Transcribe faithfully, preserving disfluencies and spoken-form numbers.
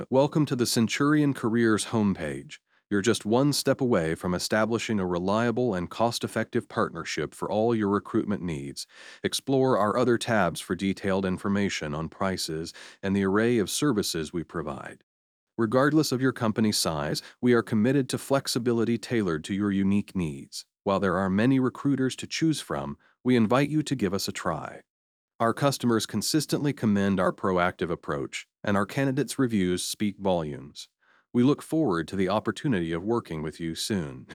Welcome to the Centurion Careers homepage. You're just one step away from establishing a reliable and cost-effective partnership for all your recruitment needs. Explore our other tabs for detailed information on prices and the array of services we provide. Regardless of your company size, we are committed to flexibility tailored to your unique needs. While there are many recruiters to choose from, we invite you to give us a try. Our customers consistently commend our proactive approach, and our candidates' reviews speak volumes. We look forward to the opportunity of working with you soon.